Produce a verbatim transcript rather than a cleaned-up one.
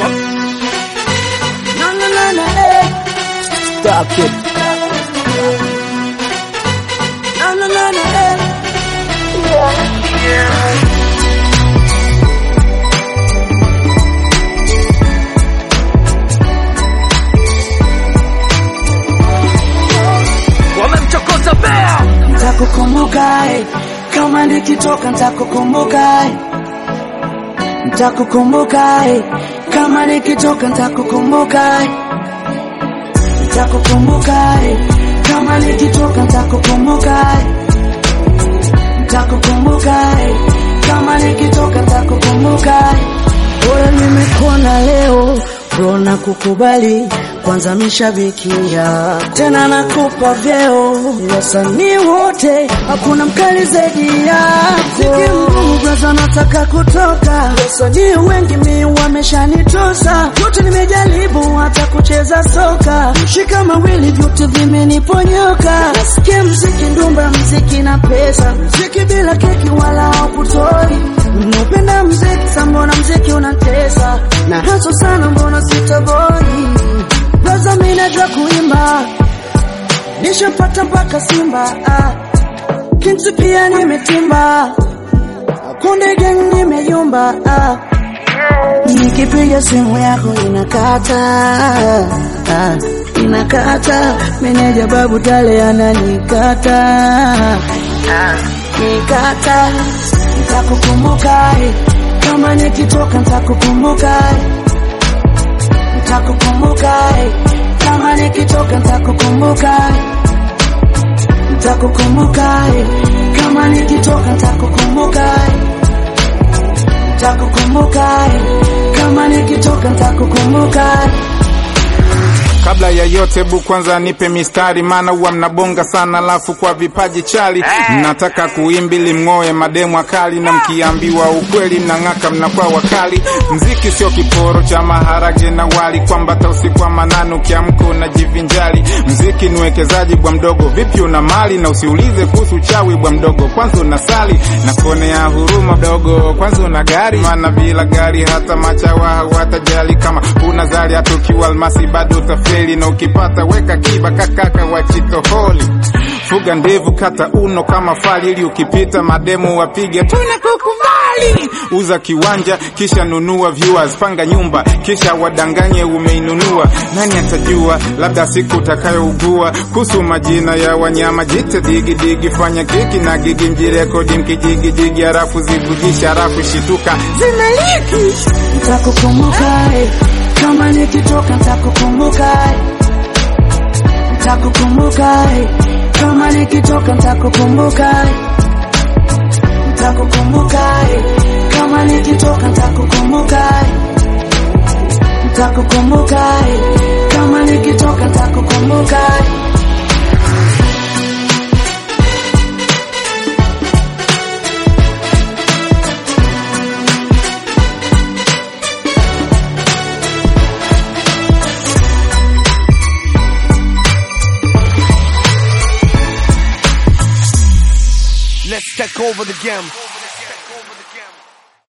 No, no, no, no, hey. Stop it. No, no, no, no, hey. Yeah, yeah. Wamemchokoza bea. Nitakukumbuka kama nikitoka, nitakukumbuka nitakukumbuka kama nikitoka, nitakukumbuka nitakukumbuka kama nikitoka, nitakukumbuka nitakukumbuka kama nikitoka, nitakukumbuka. Bora nimekuona leo, bora kukubali kwanza mishabikia, tena nakupa vyeo wasanii wote, hakuna mkali zaidi yako. Siki mgumu braza, nataka kutoka, wasanii wengi mi wameshanitosa, yote nimejaribu hata kucheza soka, shika mawili vyote vimeniponyoka. Nasikia mziki ndumba, mziki na pesa, mziki bila keki wala haukutoi. Unapenda mziki sambona mziki unatesa, na haso sana mbona sitaboi. Braza mimi najua kuimba, nishapata mpaka Simba, ah. Kinsi pia nimetimba, Konde Gang nimeyumba, ah. Nikipiga simu yako inakata, ah. Inakata, meneja Babu Tale ananikata, ah. Nikata, nitakukumbuka kama nikitoka, nitakukumbuka nitakukumbuka kama nikitoka, nitakukumbuka nitakukumbuka kama nikitoka, nitakukumbuka nitakukumbuka kama nikitoka, nitakukumbuka. Kabla ya yote bu kwanza nipe mistari, maana huwa mnabonga sana alafu kwa vipaji chali. Nataka kuimbili mngoe mademu akali, na mkiambiwa ukweli mnang'aka mnakuwa wakali. Mziki sio kiporo cha maharage na wali, kwamba tausiku wa manane ukiamka unajivinjali. Mziki ni uwekezaji bwa mdogo, vipi una mali na usiulize kuhusu chawi bwa mdogo. Kwanza unasali na kuonea huruma mdogo, kwanza una gari, maana bila gari hata machawa hawatajali. Kama una zali hata ukiwa almasi bado utafeli, na ukipata weka kiba kakaka wa chitoholi. Fuga ndevu kata uno kama fali, ili ukipita mademu wapige tunakukubali. Uza kiwanja kisha nunua viewers, panga nyumba kisha wadanganye umeinunua. Nani atajua, labda siku utakayougua. Kuhusu majina ya wanyama jite digi digi, fanya kiki na gigi mjirekodi mkijigi jigi, harafu zivujisha harafu shituka zimeliki. Nitakukumbuka kama nikitoka, nitakukumbuka nitakukumbuka kama nikitoka, nitakukumbuka nitakukumbuka kama nikitoka, nitakukumbuka nitakukumbuka kama nikitoka, nitakukumbuka. Let's take over the game.